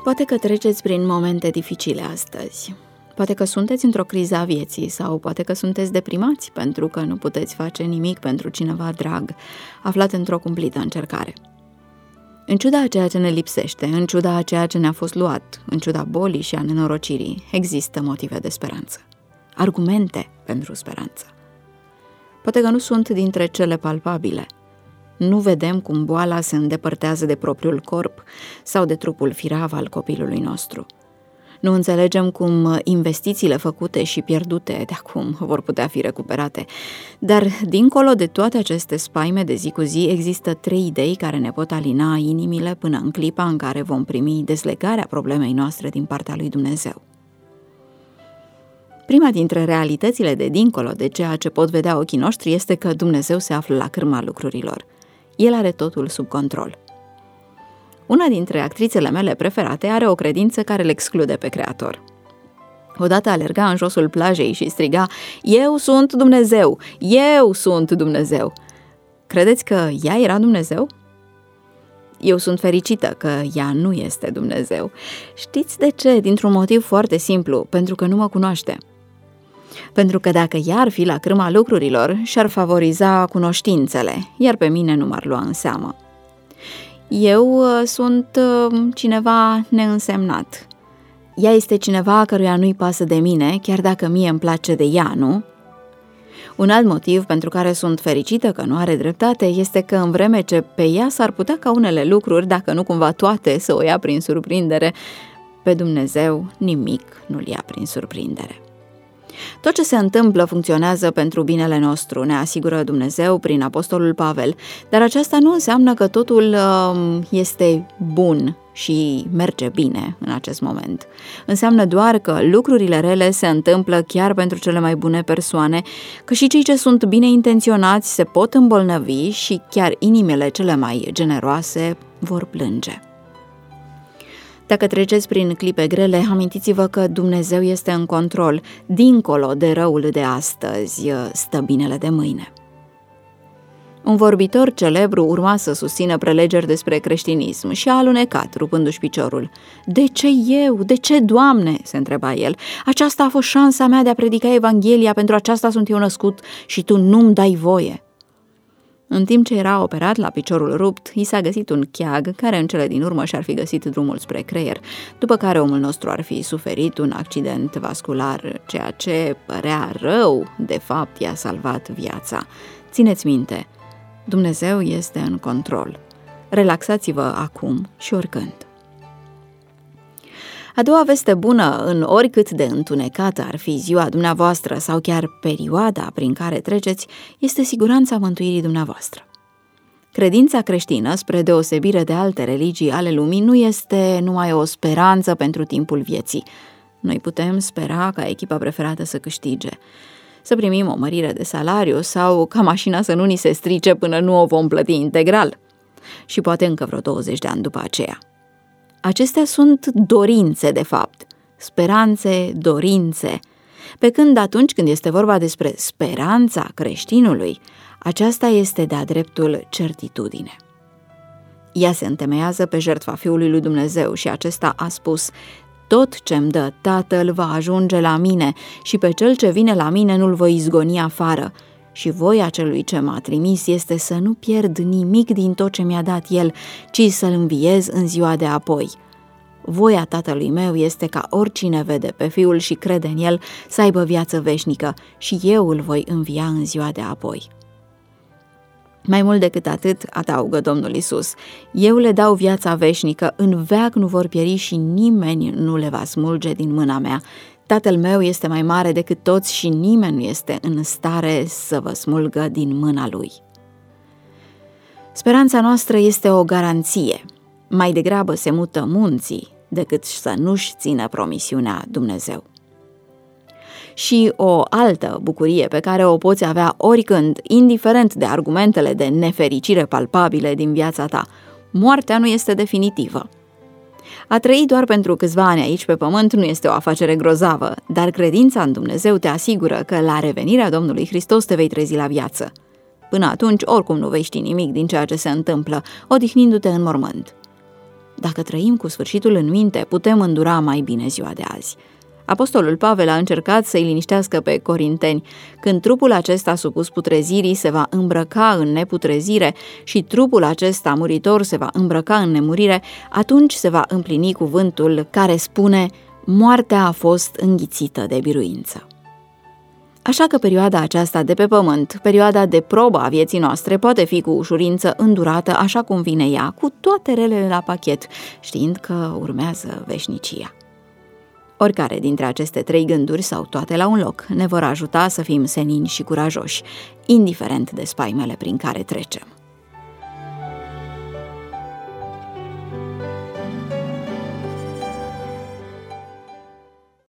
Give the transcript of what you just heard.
Poate că treceți prin momente dificile astăzi. Poate că sunteți într-o criză a vieții sau poate că sunteți deprimați pentru că nu puteți face nimic pentru cineva drag, aflat într-o cumplită încercare. În ciuda a ceea ce ne lipsește, în ciuda a ceea ce ne-a fost luat, în ciuda bolii și a nenorocirii, există motive de speranță. Argumente pentru speranță. Poate că nu sunt dintre cele palpabile. Nu vedem cum boala se îndepărtează de propriul corp sau de trupul firav al copilului nostru. Nu înțelegem cum investițiile făcute și pierdute de acum vor putea fi recuperate. Dar, dincolo de toate aceste spaime de zi cu zi, există 3 idei care ne pot alina inimile până în clipa în care vom primi dezlegarea problemei noastre din partea lui Dumnezeu. Prima dintre realitățile de dincolo de ceea ce pot vedea ochii noștri este că Dumnezeu se află la cârma lucrurilor. El are totul sub control. Una dintre actrițele mele preferate are o credință care îl exclude pe Creator. Odată alerga în josul plajei și striga: "Eu sunt Dumnezeu! Eu sunt Dumnezeu!" Credeți că ea era Dumnezeu? Eu sunt fericită că ea nu este Dumnezeu. Știți de ce? Dintr-un motiv foarte simplu, pentru că nu mă cunoaște. Pentru că dacă ea ar fi la cârma lucrurilor, și-ar favoriza cunoștințele, iar pe mine nu m-ar lua în seamă. Eu sunt cineva neînsemnat. Ea este cineva căruia nu-i pasă de mine, chiar dacă mie îmi place de ea, nu? Un alt motiv pentru care sunt fericită că nu are dreptate este că în vreme ce pe ea s-ar putea ca unele lucruri, dacă nu cumva toate, să o ia prin surprindere, pe Dumnezeu nimic nu-l ia prin surprindere. Tot ce se întâmplă funcționează pentru binele nostru, ne asigură Dumnezeu prin apostolul Pavel, dar aceasta nu înseamnă că totul este bun și merge bine în acest moment. Înseamnă doar că lucrurile rele se întâmplă chiar pentru cele mai bune persoane, că și cei ce sunt bine intenționați se pot îmbolnăvi și chiar inimile cele mai generoase vor plânge. Dacă treceți prin clipe grele, amintiți-vă că Dumnezeu este în control. Dincolo de răul de astăzi, stă binele de mâine. Un vorbitor celebru urma să susțină prelegeri despre creștinism și a alunecat, rupându-și piciorul. "De ce eu? De ce, Doamne?" se întreba el. "Aceasta a fost șansa mea de a predica Evanghelia, pentru aceasta sunt eu născut și tu nu-mi dai voie." În timp ce era operat la piciorul rupt, i s-a găsit un cheag care în cele din urmă și-ar fi găsit drumul spre creier, după care omul nostru ar fi suferit un accident vascular, ceea ce părea rău, de fapt i-a salvat viața. Țineți minte, Dumnezeu este în control. Relaxați-vă acum și oricând. A doua veste bună, în oricât de întunecată ar fi ziua dumneavoastră sau chiar perioada prin care treceți, este siguranța mântuirii dumneavoastră. Credința creștină, spre deosebire de alte religii ale lumii, nu este numai o speranță pentru timpul vieții. Noi putem spera ca echipa preferată să câștige, să primim o mărire de salariu sau ca mașina să nu ni se strice până nu o vom plăti integral. Și poate încă vreo 20 de ani după aceea. Acestea sunt dorințe, de fapt, speranțe, dorințe, pe când atunci când este vorba despre speranța creștinului, aceasta este de-a dreptul certitudine. Ea se întemeiază pe jertfa Fiului lui Dumnezeu și acesta a spus: "Tot ce-mi dă Tatăl va ajunge la mine și pe cel ce vine la mine nu-l voi izgoni afară. Și voia celui ce m-a trimis este să nu pierd nimic din tot ce mi-a dat el, ci să-l înviez în ziua de apoi. Voia Tatălui meu este ca oricine vede pe Fiul și crede în el să aibă viață veșnică și eu îl voi învia în ziua de apoi." Mai mult decât atât, adaugă Domnul Iisus, eu le dau viața veșnică, în veac nu vor pieri și nimeni nu le va smulge din mâna mea. Tatăl meu este mai mare decât toți și nimeni nu este în stare să vă smulgă din mâna lui. Speranța noastră este o garanție. Mai degrabă se mută munții decât să nu-și țină promisiunea Dumnezeu. Și o altă bucurie pe care o poți avea oricând, indiferent de argumentele de nefericire palpabile din viața ta, moartea nu este definitivă. A trăi doar pentru câțiva ani aici pe pământ nu este o afacere grozavă, dar credința în Dumnezeu te asigură că la revenirea Domnului Hristos te vei trezi la viață. Până atunci, oricum nu vei ști nimic din ceea ce se întâmplă, odihnindu-te în mormânt. Dacă trăim cu sfârșitul în minte, putem îndura mai bine ziua de azi. Apostolul Pavel a încercat să-i liniștească pe corinteni. Când trupul acesta supus putrezirii se va îmbrăca în neputrezire și trupul acesta muritor se va îmbrăca în nemurire, atunci se va împlini cuvântul care spune: moartea a fost înghițită de biruință. Așa că perioada aceasta de pe pământ, perioada de probă a vieții noastre, poate fi cu ușurință îndurată așa cum vine ea, cu toate relele la pachet, știind că urmează veșnicia. Oricare dintre aceste 3 gânduri sau toate la un loc ne vor ajuta să fim senini și curajoși, indiferent de spaimele prin care trecem.